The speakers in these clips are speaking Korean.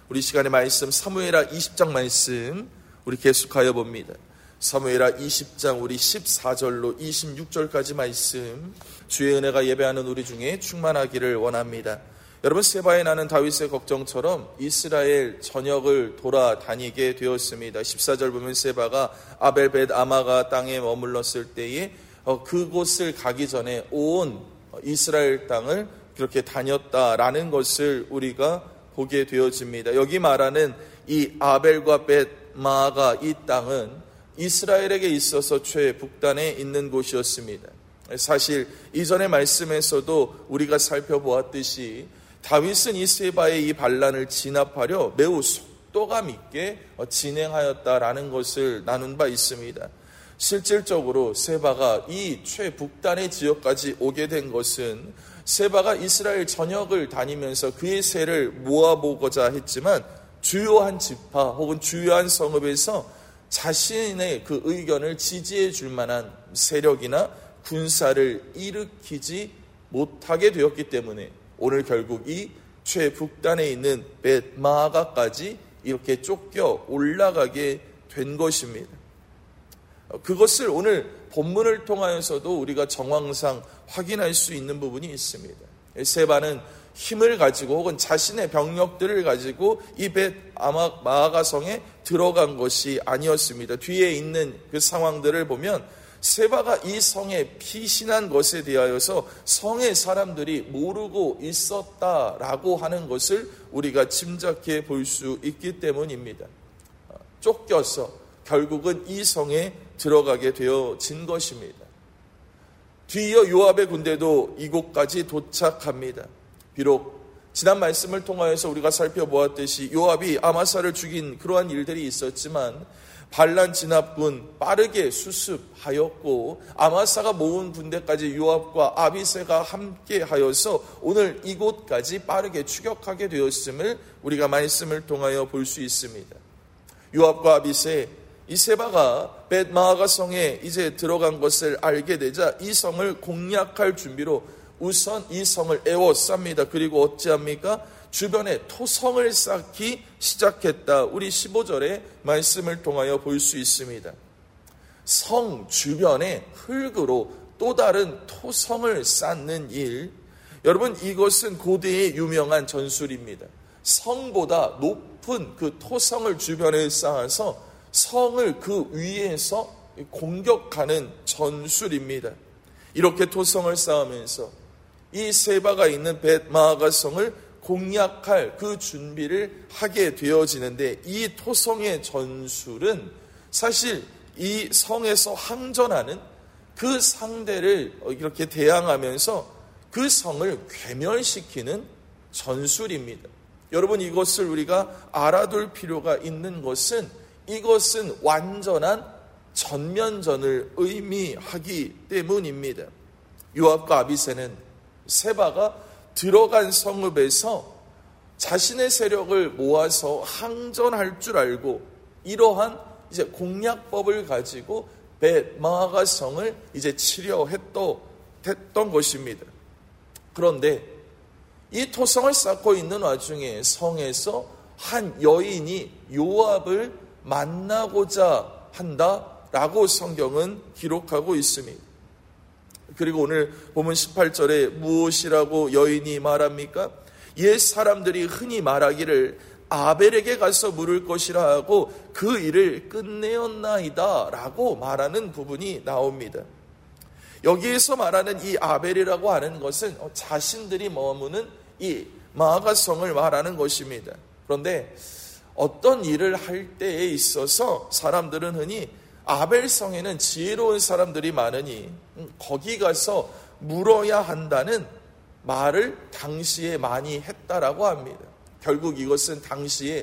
우리 시간의 말씀 사무엘하 20장 말씀 우리 계속하여 봅니다. 사무엘하 20장 우리 14절로 26절까지 말씀, 주의 은혜가 예배하는 우리 중에 충만하기를 원합니다. 여러분, 세바에 나는 다윗의 걱정처럼 이스라엘 전역을 돌아다니게 되었습니다. 14절 보면 세바가 아벨벳 아마가 땅에 머물렀을 때에 그곳을 가기 전에 온 이스라엘 땅을 그렇게 다녔다라는 것을 우리가 보게 되어집니다. 여기 말하는 이 아벨과 벳 마아가 이 땅은 이스라엘에게 있어서 최북단에 있는 곳이었습니다. 사실 이전의 말씀에서도 우리가 살펴보았듯이 다윗은 이 세바의 이 반란을 진압하려 매우 속도감 있게 진행하였다라는 것을 나눈 바 있습니다. 실질적으로 세바가 이 최북단의 지역까지 오게 된 것은 세바가 이스라엘 전역을 다니면서 그의 세를 모아보고자 했지만 주요한 지파 혹은 주요한 성읍에서 자신의 그 의견을 지지해 줄 만한 세력이나 군사를 일으키지 못하게 되었기 때문에 오늘 결국 이 최북단에 있는 벳마아가까지 이렇게 쫓겨 올라가게 된 것입니다. 그것을 오늘 본문을 통하여서도 우리가 정황상 확인할 수 있는 부분이 있습니다. 세바는 힘을 가지고 혹은 자신의 병력들을 가지고 이 벳마아가 성에 들어간 것이 아니었습니다. 뒤에 있는 그 상황들을 보면 세바가 이 성에 피신한 것에 대하여서 성의 사람들이 모르고 있었다라고 하는 것을 우리가 짐작해 볼 수 있기 때문입니다. 쫓겨서 결국은 이 성에 들어가게 되어진 것입니다. 뒤이어 요압의 군대도 이곳까지 도착합니다. 비록 지난 말씀을 통하여서 우리가 살펴보았듯이 요압이 아마사를 죽인 그러한 일들이 있었지만 반란 진압군 빠르게 수습하였고 아마사가 모은 군대까지 요압과 아비새가 함께하여서 오늘 이곳까지 빠르게 추격하게 되었음을 우리가 말씀을 통하여 볼 수 있습니다. 요압과 아비새, 이 세바가 벳마아가 성에 이제 들어간 것을 알게 되자 이 성을 공략할 준비로 우선 이 성을 에워쌉니다. 그리고 어찌합니까? 주변에 토성을 쌓기 시작했다. 우리 15절의 말씀을 통하여 볼 수 있습니다. 성 주변에 흙으로 또 다른 토성을 쌓는 일, 여러분 이것은 고대의 유명한 전술입니다. 성보다 높은 그 토성을 주변에 쌓아서 성을 그 위에서 공격하는 전술입니다. 이렇게 토성을 쌓으면서 이 세바가 있는 벳마아가 성을 공략할 그 준비를 하게 되어지는데, 이 토성의 전술은 사실 이 성에서 항전하는 그 상대를 이렇게 대항하면서 그 성을 괴멸시키는 전술입니다. 여러분, 이것을 우리가 알아둘 필요가 있는 것은 이것은 완전한 전면전을 의미하기 때문입니다. 요압과 아비새는 세바가 들어간 성읍에서 자신의 세력을 모아서 항전할 줄 알고 이러한 이제 공략법을 가지고 벳마아가 성을 이제 치려 했던 것입니다. 그런데 이 토성을 쌓고 있는 와중에 성에서 한 여인이 요압을 만나고자 한다라고 성경은 기록하고 있습니다. 그리고 오늘 본문 18절에 무엇이라고 여인이 말합니까? 옛 사람들이 흔히 말하기를 아벨에게 가서 물을 것이라 하고 그 일을 끝내었나이다 라고 말하는 부분이 나옵니다. 여기에서 말하는 이 아벨이라고 하는 것은 자신들이 머무는 이 마아가성을 말하는 것입니다. 그런데 어떤 일을 할 때에 있어서 사람들은 흔히 아벨성에는 지혜로운 사람들이 많으니 거기 가서 물어야 한다는 말을 당시에 많이 했다라고 합니다. 결국 이것은 당시에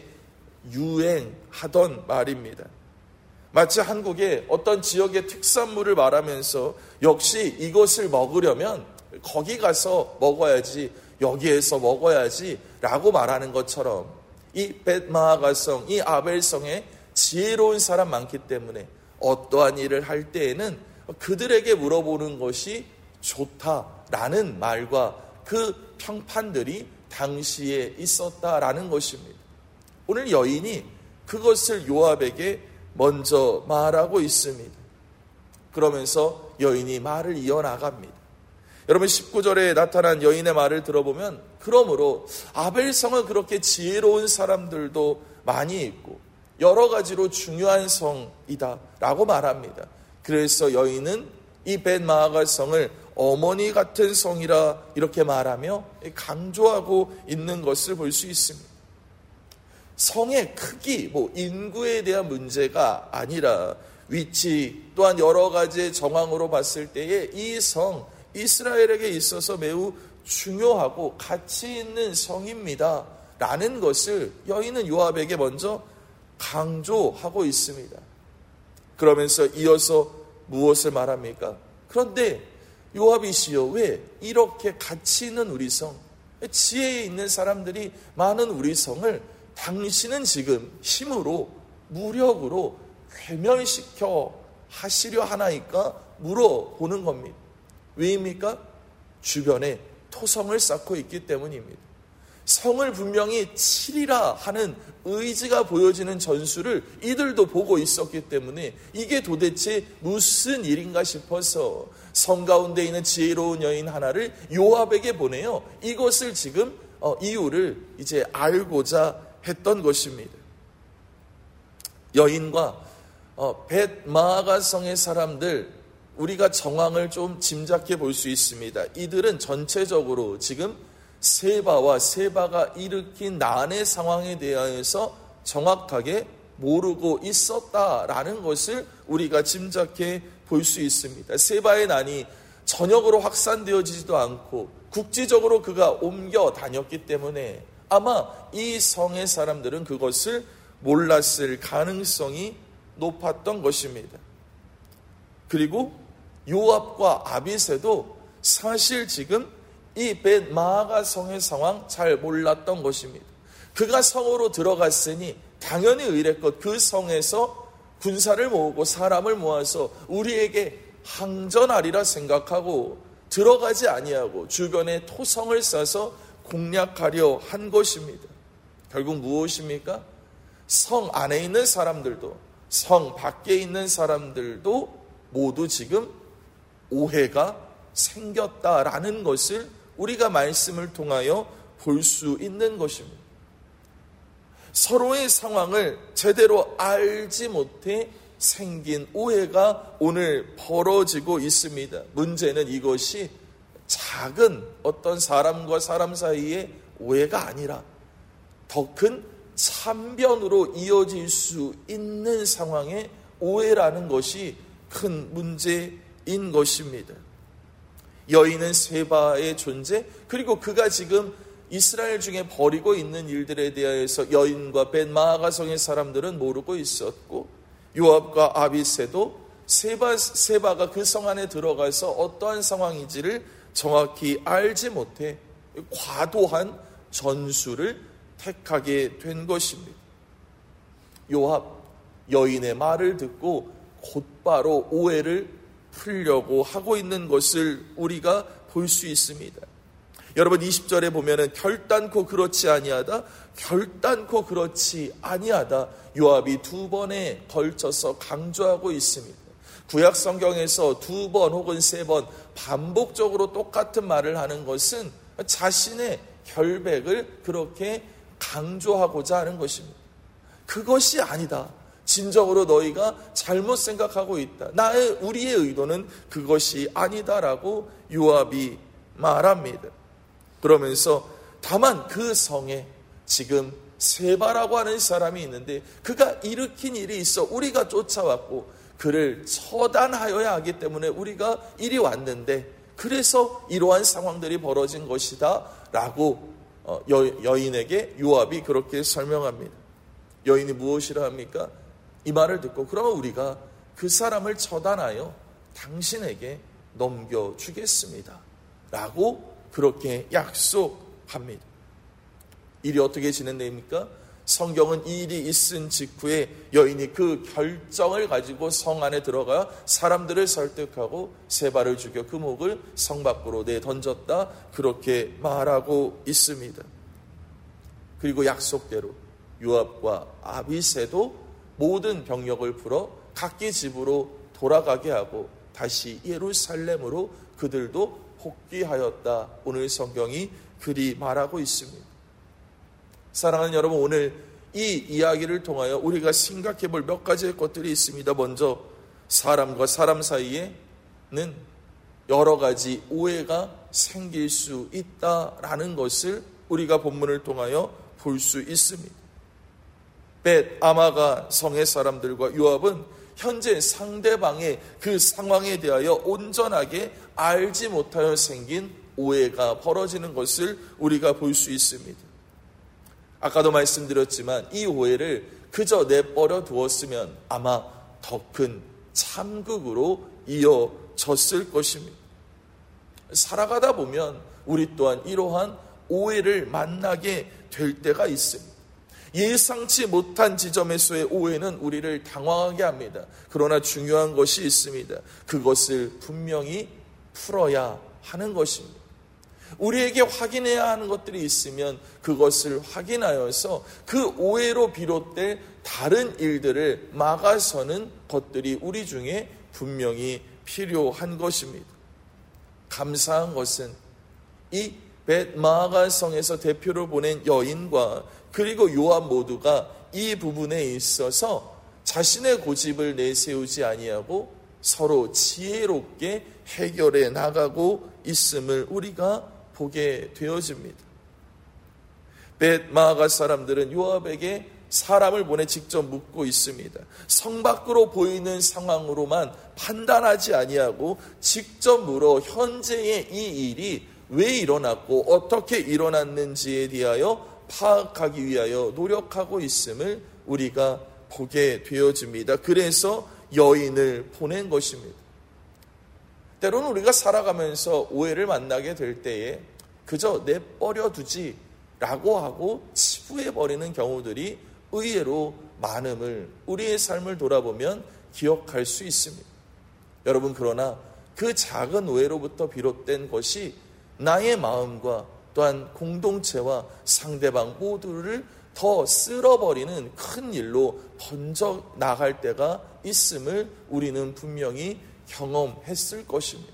유행하던 말입니다. 마치 한국의 어떤 지역의 특산물을 말하면서 역시 이것을 먹으려면 거기 가서 먹어야지, 여기에서 먹어야지 라고 말하는 것처럼 이 벳마아가성, 이 아벨성에 지혜로운 사람 많기 때문에 어떠한 일을 할 때에는 그들에게 물어보는 것이 좋다라는 말과 그 평판들이 당시에 있었다라는 것입니다. 오늘 여인이 그것을 요압에게 먼저 말하고 있습니다. 그러면서 여인이 말을 이어나갑니다. 여러분 19절에 나타난 여인의 말을 들어보면 그러므로 아벨성은 그렇게 지혜로운 사람들도 많이 있고 여러 가지로 중요한 성이다 라고 말합니다. 그래서 여인은 이 벳마아가 성을 어머니 같은 성이라 이렇게 말하며 강조하고 있는 것을 볼 수 있습니다. 성의 크기, 인구에 대한 문제가 아니라 위치 또한 여러 가지의 정황으로 봤을 때에 이 성, 이스라엘에게 있어서 매우 중요하고 가치 있는 성입니다 라는 것을 여인은 요압에게 먼저 강조하고 있습니다. 그러면서 이어서 무엇을 말합니까? 그런데 요압이시여, 왜 이렇게 가치 있는 우리 성, 지혜에 있는 사람들이 많은 우리 성을 당신은 지금 힘으로 무력으로 괴멸시켜 하시려 하나이까 물어보는 겁니다. 왜입니까? 주변에 토성을 쌓고 있기 때문입니다. 성을 분명히 치리라 하는 의지가 보여지는 전술을 이들도 보고 있었기 때문에 이게 도대체 무슨 일인가 싶어서 성 가운데 있는 지혜로운 여인 하나를 요압에게 보내요. 이것을 지금 이유를 이제 알고자 했던 것입니다. 여인과 벳마아가 성의 사람들, 우리가 정황을 좀 짐작해 볼 수 있습니다. 이들은 전체적으로 지금 세바가 일으킨 난의 상황에 대해서 정확하게 모르고 있었다라는 것을 우리가 짐작해 볼 수 있습니다. 세바의 난이 전역으로 확산되어지지도 않고 국지적으로 그가 옮겨 다녔기 때문에 아마 이 성의 사람들은 그것을 몰랐을 가능성이 높았던 것입니다. 그리고 요압과 아비새도 사실 지금 이 벳마아가 성의 상황 잘 몰랐던 것입니다. 그가 성으로 들어갔으니 당연히 의례껏 그 성에서 군사를 모으고 사람을 모아서 우리에게 항전하리라 생각하고 들어가지 아니하고 주변에 토성을 쌓아서 공략하려 한 것입니다. 결국 무엇입니까? 성 안에 있는 사람들도 성 밖에 있는 사람들도 모두 지금 오해가 생겼다라는 것을 우리가 말씀을 통하여 볼 수 있는 것입니다. 서로의 상황을 제대로 알지 못해 생긴 오해가 오늘 벌어지고 있습니다. 문제는 이것이 작은 어떤 사람과 사람 사이의 오해가 아니라 더 큰 참변으로 이어질 수 있는 상황의 오해라는 것이 큰 문제인 것입니다. 여인은 세바의 존재, 그리고 그가 지금 이스라엘 중에 벌이고 있는 일들에 대해서 여인과 벳마아가 성의 사람들은 모르고 있었고 요압과 아비새도 세바가 그 성 안에 들어가서 어떠한 상황인지를 정확히 알지 못해 과도한 전술을 택하게 된 것입니다. 요압, 여인의 말을 듣고 곧바로 오해를 풀려고 하고 있는 것을 우리가 볼 수 있습니다. 여러분 20절에 보면은 결단코 그렇지 아니하다, 결단코 그렇지 아니하다, 요압이 두 번에 걸쳐서 강조하고 있습니다. 구약 성경에서 두 번 혹은 세 번 반복적으로 똑같은 말을 하는 것은 자신의 결백을 그렇게 강조하고자 하는 것입니다. 그것이 아니다. 진정으로 너희가 잘못 생각하고 있다. 우리의 의도는 그것이 아니다라고 요압이 말합니다. 그러면서 다만 그 성에 지금 세바라고 하는 사람이 있는데 그가 일으킨 일이 있어 우리가 쫓아왔고 그를 처단하여야 하기 때문에 우리가 이리 왔는데 그래서 이러한 상황들이 벌어진 것이다 라고 여인에게 요압이 그렇게 설명합니다. 여인이 무엇이라 합니까? 이 말을 듣고 그러면 우리가 그 사람을 처단하여 당신에게 넘겨주겠습니다 라고 그렇게 약속합니다. 일이 어떻게 진행됩니까? 성경은 이 일이 있은 직후에 여인이 그 결정을 가지고 성 안에 들어가 사람들을 설득하고 세바를 죽여 그 목을 성 밖으로 내던졌다 그렇게 말하고 있습니다. 그리고 약속대로 요압과 아비새도 모든 병력을 풀어 각기 집으로 돌아가게 하고 다시 예루살렘으로 그들도 복귀하였다. 오늘 성경이 그리 말하고 있습니다. 사랑하는 여러분, 오늘 이 이야기를 통하여 우리가 생각해 볼 몇 가지의 것들이 있습니다. 먼저 사람과 사람 사이에는 여러 가지 오해가 생길 수 있다라는 것을 우리가 본문을 통하여 볼 수 있습니다. 벳아마가 성의 사람들과 요압은 현재 상대방의 그 상황에 대하여 온전하게 알지 못하여 생긴 오해가 벌어지는 것을 우리가 볼 수 있습니다. 아까도 말씀드렸지만 이 오해를 그저 내버려 두었으면 아마 더 큰 참극으로 이어졌을 것입니다. 살아가다 보면 우리 또한 이러한 오해를 만나게 될 때가 있습니다. 예상치 못한 지점에서의 오해는 우리를 당황하게 합니다. 그러나 중요한 것이 있습니다. 그것을 분명히 풀어야 하는 것입니다. 우리에게 확인해야 하는 것들이 있으면 그것을 확인하여서 그 오해로 비롯될 다른 일들을 막아서는 것들이 우리 중에 분명히 필요한 것입니다. 감사한 것은 이 벳마아가 성에서 대표를 보낸 여인과 그리고 요압 모두가 이 부분에 있어서 자신의 고집을 내세우지 아니하고 서로 지혜롭게 해결해 나가고 있음을 우리가 보게 되어집니다. 벳마아가 사람들은 요압에게 사람을 보내 직접 묻고 있습니다. 성 밖으로 보이는 상황으로만 판단하지 아니하고 직접 물어 현재의 이 일이 왜 일어났고 어떻게 일어났는지에 대하여 파악하기 위하여 노력하고 있음을 우리가 보게 되어집니다. 그래서 여인을 보낸 것입니다. 때로는 우리가 살아가면서 오해를 만나게 될 때에 그저 내버려 두지라고 하고 치부해버리는 경우들이 의외로 많음을 우리의 삶을 돌아보면 기억할 수 있습니다. 여러분, 그러나 그 작은 오해로부터 비롯된 것이 나의 마음과 또한 공동체와 상대방 모두를 더 쓸어버리는 큰 일로 번져 나갈 때가 있음을 우리는 분명히 경험했을 것입니다.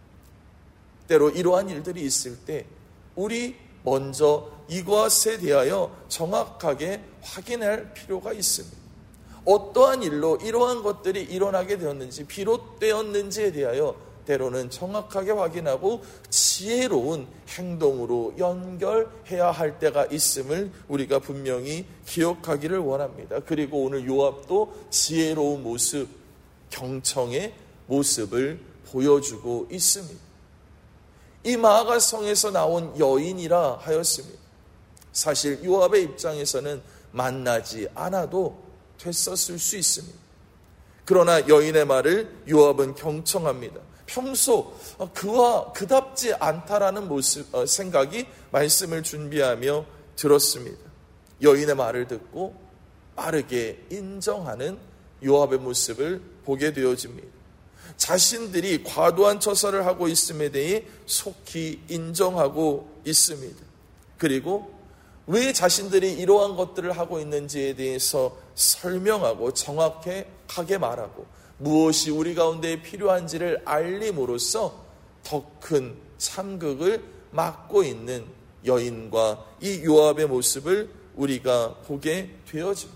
때로 이러한 일들이 있을 때 우리 먼저 이것에 대하여 정확하게 확인할 필요가 있습니다. 어떠한 일로 이러한 것들이 일어나게 되었는지 비롯되었는지에 대하여 때로는 정확하게 확인하고 지혜로운 행동으로 연결해야 할 때가 있음을 우리가 분명히 기억하기를 원합니다. 그리고 오늘 요압도 지혜로운 모습, 경청의 모습을 보여주고 있습니다. 이 마아가 성에서 나온 여인이라 하였습니다. 사실 요압의 입장에서는 만나지 않아도 됐었을 수 있습니다. 그러나 여인의 말을 요압은 경청합니다. 평소 그와 그답지 않다라는 생각이 말씀을 준비하며 들었습니다. 여인의 말을 듣고 빠르게 인정하는 요압의 모습을 보게 되어집니다. 자신들이 과도한 처사를 하고 있음에 대해 속히 인정하고 있습니다. 그리고 왜 자신들이 이러한 것들을 하고 있는지에 대해서 설명하고 정확하게 말하고 무엇이 우리 가운데 필요한지를 알림으로써 더 큰 참극을 막고 있는 여인과 이 요압의 모습을 우리가 보게 되어집니다.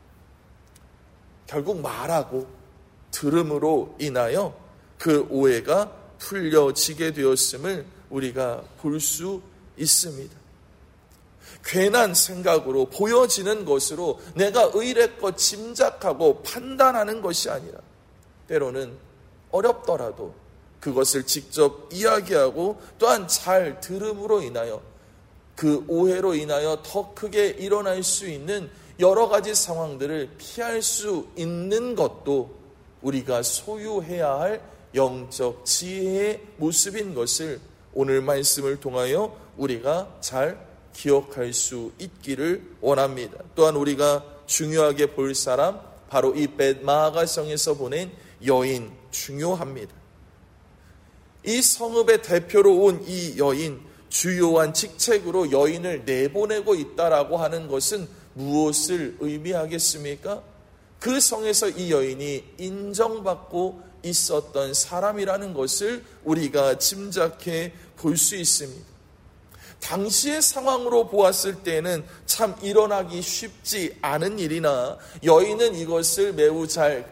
결국 말하고 들음으로 인하여 그 오해가 풀려지게 되었음을 우리가 볼 수 있습니다. 괜한 생각으로 보여지는 것으로 내가 의뢰껏 짐작하고 판단하는 것이 아니라 때로는 어렵더라도 그것을 직접 이야기하고 또한 잘 들음으로 인하여 그 오해로 인하여 더 크게 일어날 수 있는 여러 가지 상황들을 피할 수 있는 것도 우리가 소유해야 할 영적 지혜의 모습인 것을 오늘 말씀을 통하여 우리가 잘 기억할 수 있기를 원합니다. 또한 우리가 중요하게 볼 사람 바로 이 벳마아가 성에서 보낸 여인 중요합니다. 이 성읍의 대표로 온 이 여인, 주요한 직책으로 여인을 내보내고 있다라고 하는 것은 무엇을 의미하겠습니까? 그 성에서 이 여인이 인정받고 있었던 사람이라는 것을 우리가 짐작해 볼 수 있습니다. 당시의 상황으로 보았을 때는 참 일어나기 쉽지 않은 일이나 여인은 이것을 매우 잘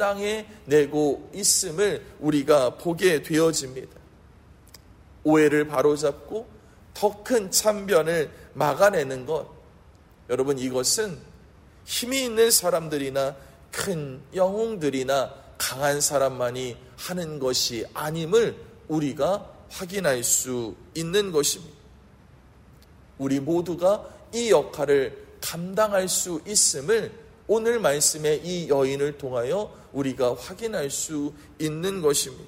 감당해내고 있음을 우리가 보게 되어집니다. 오해를 바로잡고 더 큰 참변을 막아내는 것, 여러분, 이것은 힘이 있는 사람들이나 큰 영웅들이나 강한 사람만이 하는 것이 아님을 우리가 확인할 수 있는 것입니다. 우리 모두가 이 역할을 감당할 수 있음을 오늘 말씀의 이 여인을 통하여 우리가 확인할 수 있는 것입니다.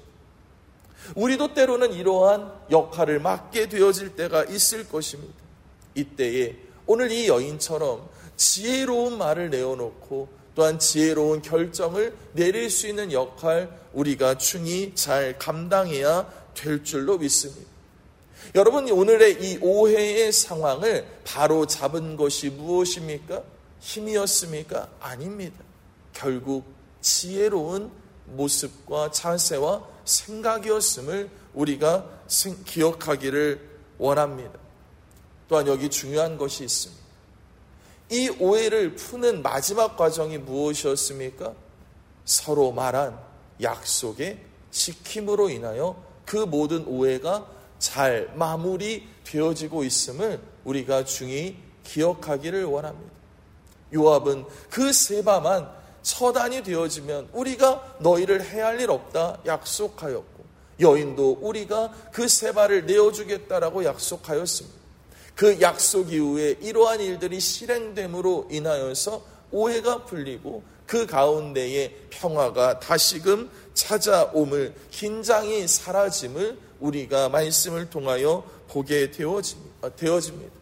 우리도 때로는 이러한 역할을 맡게 되어질 때가 있을 것입니다. 이때에 오늘 이 여인처럼 지혜로운 말을 내어놓고 또한 지혜로운 결정을 내릴 수 있는 역할, 우리가 충히 잘 감당해야 될 줄로 믿습니다. 여러분, 오늘의 이 오해의 상황을 바로 잡은 것이 무엇입니까? 힘이었습니까? 아닙니다. 결국 지혜로운 모습과 자세와 생각이었음을 우리가 기억하기를 원합니다. 또한 여기 중요한 것이 있습니다. 이 오해를 푸는 마지막 과정이 무엇이었습니까? 서로 말한 약속의 지킴으로 인하여 그 모든 오해가 잘 마무리되어지고 있음을 우리가 중히 기억하기를 원합니다. 요압은 그 세바만 처단이 되어지면 우리가 너희를 해할 일 없다 약속하였고, 여인도 우리가 그 세바를 내어주겠다라고 약속하였습니다. 그 약속 이후에 이러한 일들이 실행됨으로 인하여서 오해가 풀리고 그 가운데에 평화가 다시금 찾아옴을, 긴장이 사라짐을 우리가 말씀을 통하여 보게 되어집니다.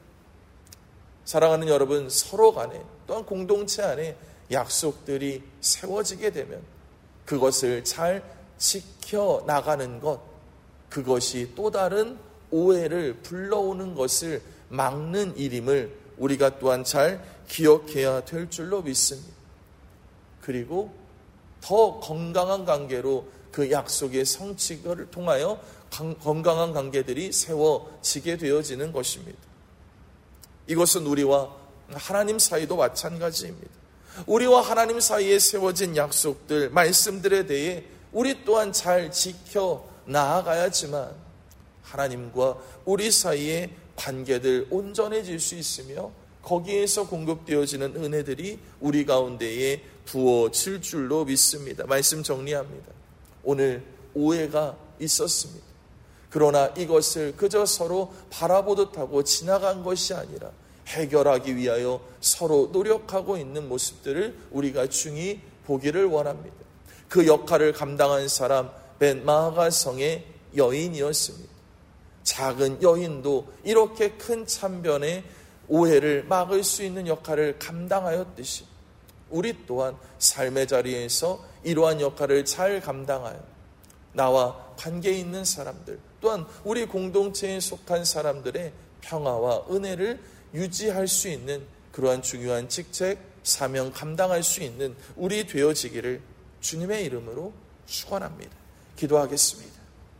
사랑하는 여러분, 서로 간에 또한 공동체 안에 약속들이 세워지게 되면 그것을 잘 지켜나가는 것, 그것이 또 다른 오해를 불러오는 것을 막는 일임을 우리가 또한 잘 기억해야 될 줄로 믿습니다. 그리고 더 건강한 관계로 그 약속의 성취를 통하여 건강한 관계들이 세워지게 되어지는 것입니다. 이것은 우리와 하나님 사이도 마찬가지입니다. 우리와 하나님 사이에 세워진 약속들, 말씀들에 대해 우리 또한 잘 지켜 나아가야지만 하나님과 우리 사이의 관계들 온전해질 수 있으며 거기에서 공급되어지는 은혜들이 우리 가운데에 부어질 줄로 믿습니다. 말씀 정리합니다. 오늘 오해가 있었습니다. 그러나 이것을 그저 서로 바라보듯 하고 지나간 것이 아니라 해결하기 위하여 서로 노력하고 있는 모습들을 우리가 중히 보기를 원합니다. 그 역할을 감당한 사람, 벤마가 성의 여인이었습니다. 작은 여인도 이렇게 큰 참변의 오해를 막을 수 있는 역할을 감당하였듯이 우리 또한 삶의 자리에서 이러한 역할을 잘 감당하여 나와 관계 있는 사람들, 또한 우리 공동체에 속한 사람들의 평화와 은혜를 유지할 수 있는 그러한 중요한 직책, 사명 감당할 수 있는 우리 되어지기를 주님의 이름으로 축원합니다. 기도하겠습니다.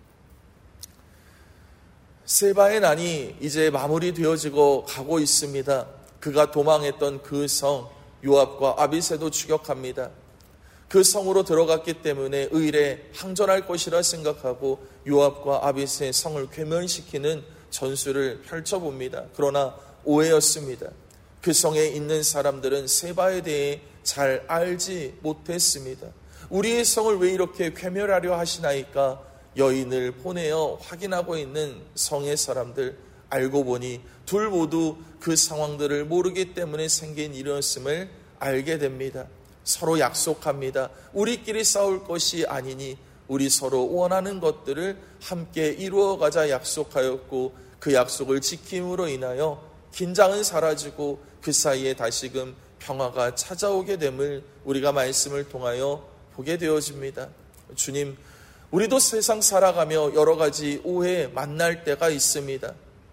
세바의 난이 이제 마무리되어지고 가고 있습니다. 그가 도망했던 그 성, 요압과 아비새도 추격합니다. 그 성으로 들어갔기 때문에 의례 항전할 것이라 생각하고 요압과 아비새 성을 괴멸시키는 전술을 펼쳐봅니다. 그러나 오해였습니다. 그 성에 있는 사람들은 세바에 대해 잘 알지 못했습니다. 우리의 성을 왜 이렇게 괴멸하려 하시나이까? 여인을 보내어 확인하고 있는 성의 사람들, 알고 보니 둘 모두 그 상황들을 모르기 때문에 생긴 일이었음을 알게 됩니다. 서로 약속합니다. 우리끼리 싸울 것이 아니니 우리 서로 원하는 것들을 함께 이루어가자 약속하였고, 그 약속을 지킴으로 인하여 긴장은 사라지고 그 사이에 다시금 평화가 찾아오게 됨을 우리가 말씀을 통하여 보게 되어집니다. 주님, 우리도 세상 살아가며 여러 가지 오해 만날 때가 있습니다.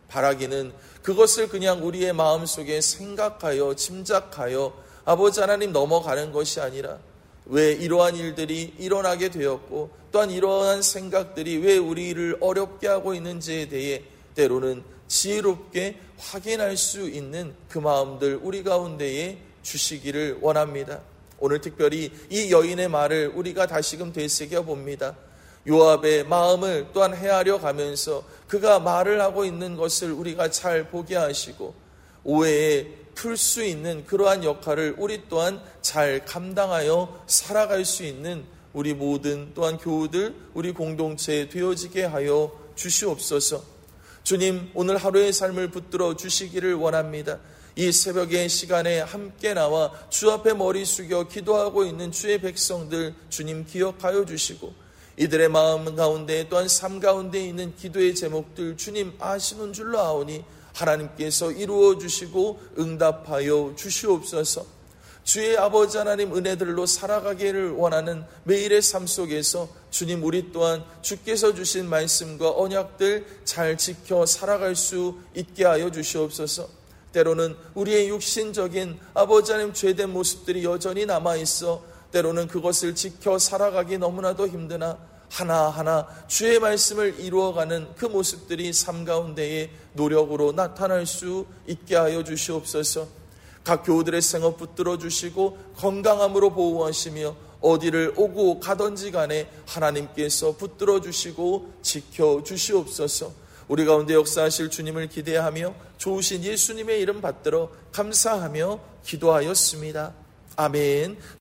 바라기는 그것을 그냥 우리의 마음속에 생각하여 짐작하여 아버지 하나님 넘어가는 것이 아니라 왜 이러한 일들이 일어나게 되었고 또한 이러한 생각들이 왜 우리를 어렵게 하고 있는지에 대해 때로는 지혜롭게 확인할 수 있는 그 마음들 우리 가운데에 주시기를 원합니다. 오늘 특별히 이 여인의 말을 우리가 다시금 되새겨 봅니다. 요압의 마음을 또한 헤아려 가면서 그가 말을 하고 있는 것을 우리가 잘 보게 하시고 오해에 풀 수 있는 그러한 역할을 우리 또한 잘 감당하여 살아갈 수 있는 우리 모든 또한 교우들 우리 공동체에 되어지게 하여 주시옵소서. 주님, 오늘 하루의 삶을 붙들어 주시기를 원합니다. 이 새벽의 시간에 함께 나와 주 앞에 머리 숙여 기도하고 있는 주의 백성들 주님 기억하여 주시고 이들의 마음 가운데 또한 삶 가운데 있는 기도의 제목들 주님 아시는 줄로 아오니 하나님께서 이루어 주시고 응답하여 주시옵소서. 주의 아버지 하나님 은혜들로 살아가기를 원하는 매일의 삶 속에서 주님 우리 또한 주께서 주신 말씀과 언약들 잘 지켜 살아갈 수 있게 하여 주시옵소서. 때로는 우리의 육신적인 아버지 하나님 죄된 모습들이 여전히 남아있어 때로는 그것을 지켜 살아가기 너무나도 힘드나 하나하나 주의 말씀을 이루어가는 그 모습들이 삶 가운데에 노력으로 나타날 수 있게 하여 주시옵소서. 각 교우들의 생업 붙들어 주시고 건강함으로 보호하시며 어디를 오고 가든지 간에 하나님께서 붙들어 주시고 지켜 주시옵소서. 우리 가운데 역사하실 주님을 기대하며 좋으신 예수님의 이름 받들어 감사하며 기도하였습니다. 아멘.